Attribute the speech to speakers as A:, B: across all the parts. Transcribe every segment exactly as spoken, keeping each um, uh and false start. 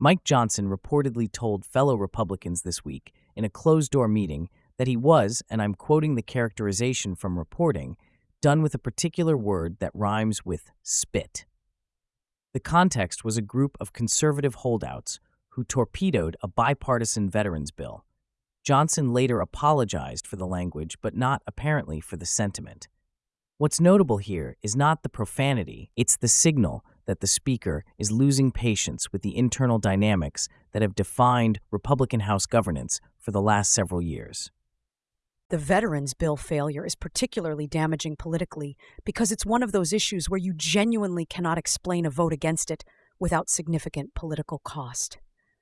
A: Mike Johnson reportedly told fellow Republicans this week in a closed-door meeting that he was, and I'm quoting the characterization from reporting, done with a particular word that rhymes with spit. The context was a group of conservative holdouts who torpedoed a bipartisan veterans bill. Johnson later apologized for the language, but not apparently for the sentiment. What's notable here is not the profanity, it's the signal that the speaker is losing patience with the internal dynamics that have defined Republican House governance for the last several years.
B: The veterans bill failure is particularly damaging politically because it's one of those issues where you genuinely cannot explain a vote against it without significant political cost.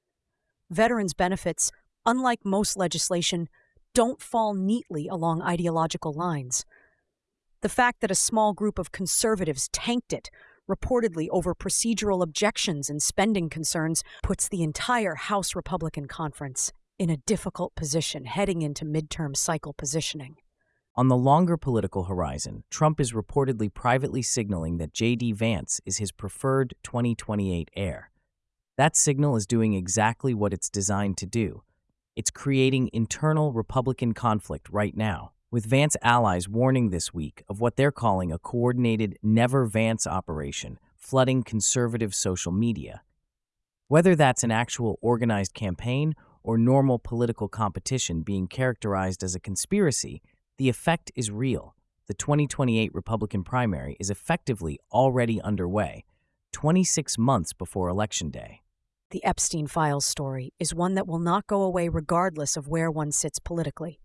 B: Veterans benefits, unlike most legislation, don't fall neatly along ideological lines. The fact that a small group of conservatives tanked it, reportedly over procedural objections and spending concerns, puts the entire House Republican Conference in a difficult position heading into midterm cycle positioning.
A: On the longer political horizon, Trump is reportedly privately signaling that J D Vance is his preferred twenty twenty-eight heir. That signal is doing exactly what it's designed to do. It's creating internal Republican conflict right now, with Vance allies warning this week of what they're calling a coordinated Never Vance operation, flooding conservative social media. Whether that's an actual organized campaign or normal political competition being characterized as a conspiracy, the effect is real. The twenty twenty-eight Republican primary is effectively already underway, twenty-six months before Election Day.
B: The Epstein Files story is one that will not go away regardless of where one sits politically.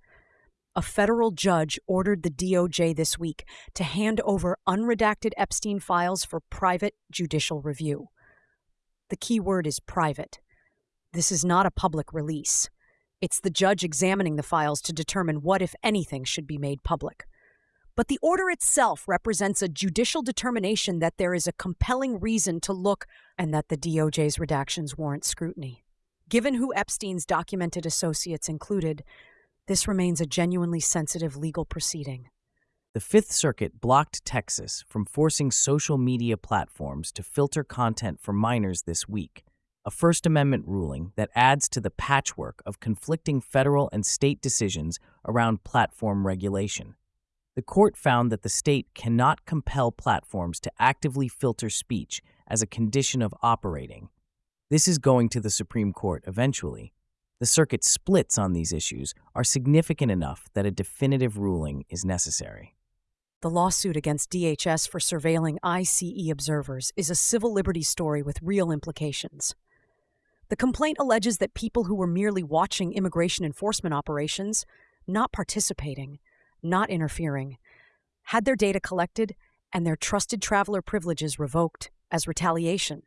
B: A federal judge ordered the D O J this week to hand over unredacted Epstein files for private judicial review. The key word is private. This is not a public release. It's the judge examining the files to determine what, if anything, should be made public. But the order itself represents a judicial determination that there is a compelling reason to look and that the D O J's redactions warrant scrutiny. Given who Epstein's documented associates included, this remains a genuinely sensitive legal proceeding.
A: The Fifth Circuit blocked Texas from forcing social media platforms to filter content for minors this week, a First Amendment ruling that adds to the patchwork of conflicting federal and state decisions around platform regulation. The court found that the state cannot compel platforms to actively filter speech as a condition of operating. This is going to the Supreme Court eventually. The circuit's splits on these issues are significant enough that a definitive ruling is necessary.
B: The lawsuit against D H S for surveilling I C E observers is a civil liberties story with real implications. The complaint alleges that people who were merely watching immigration enforcement operations, not participating, not interfering, had their data collected and their trusted traveler privileges revoked as retaliation.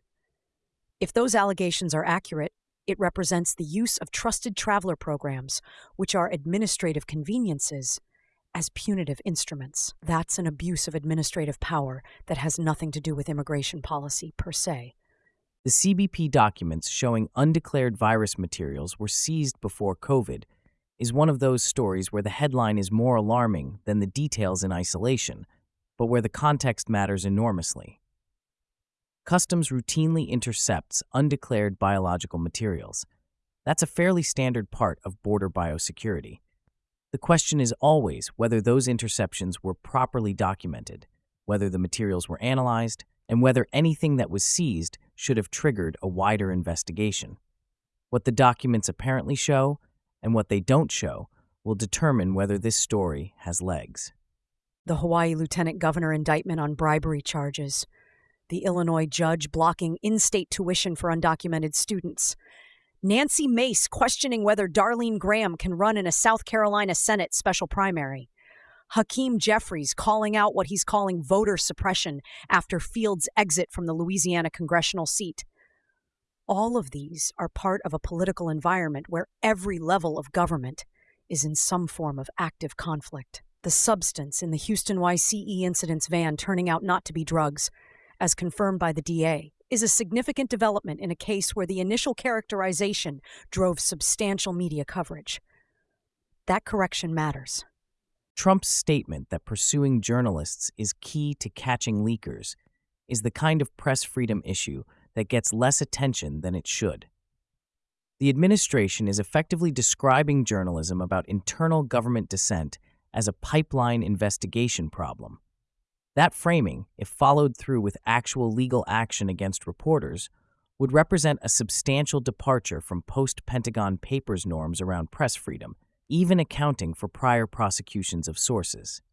B: If those allegations are accurate, it represents the use of trusted traveler programs, which are administrative conveniences, as punitive instruments. That's an abuse of administrative power that has nothing to do with immigration policy per se.
A: The C B P documents showing undeclared virus materials were seized before COVID is one of those stories where the headline is more alarming than the details in isolation, but where the context matters enormously. Customs routinely intercepts undeclared biological materials. That's a fairly standard part of border biosecurity. The question is always whether those interceptions were properly documented, whether the materials were analyzed, and whether anything that was seized should have triggered a wider investigation. What the documents apparently show and what they don't show will determine whether this story has legs.
B: The Hawaii Lieutenant Governor indictment on bribery charges, the Illinois judge blocking in-state tuition for undocumented students, Nancy Mace questioning whether Darlene Graham can run in a South Carolina Senate special primary, Hakeem Jeffries calling out what he's calling voter suppression after Fields' exit from the Louisiana congressional seat. All of these are part of a political environment where every level of government is in some form of active conflict. The substance in the Houston Y C E incident's van turning out not to be drugs, as confirmed by the D A, is a significant development in a case where the initial characterization drove substantial media coverage. That correction matters.
A: Trump's statement that pursuing journalists is key to catching leakers is the kind of press freedom issue that gets less attention than it should. The administration is effectively describing journalism about internal government dissent as a pipeline investigation problem. That framing, if followed through with actual legal action against reporters, would represent a substantial departure from post-Pentagon Papers norms around press freedom, even accounting for prior prosecutions of sources.